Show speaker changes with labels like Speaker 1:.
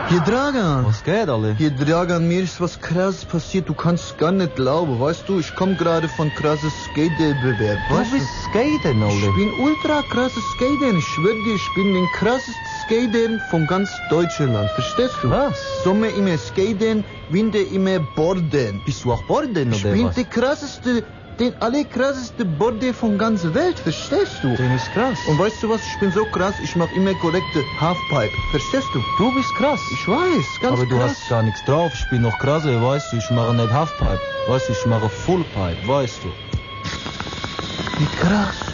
Speaker 1: Hier, Dragan.
Speaker 2: Was geht, alle?
Speaker 1: Hier, Dragan, mir ist was Krasses passiert. Du kannst gar nicht glauben. Weißt du, ich komme gerade von krasses Skate-Bewerb.
Speaker 2: Du bist Skaten, alle?
Speaker 1: Ich bin ultra krasses Skater. Ich schwör dir, ich bin den krassesten Skater von ganz Deutschland. Verstehst du?
Speaker 2: Was?
Speaker 1: Sommer immer Skaten, Winter immer Borden.
Speaker 2: Bist du auch Borden,
Speaker 1: Ich
Speaker 2: oder
Speaker 1: bin
Speaker 2: was?
Speaker 1: der krasseste, den allerkrasseste Borde von ganzer Welt. Verstehst du?
Speaker 2: Den ist krass.
Speaker 1: Und weißt du was? Ich bin so krass, ich mache immer korrekte Halfpipe. Verstehst du?
Speaker 2: Du bist krass.
Speaker 1: Ich weiß, ganz
Speaker 2: Aber du
Speaker 1: krass.
Speaker 2: hast gar nichts drauf. Ich bin noch krasser, weißt du. Ich mache nicht Halfpipe. Weißt du, ich mache Fullpipe, weißt du.
Speaker 1: Wie krass.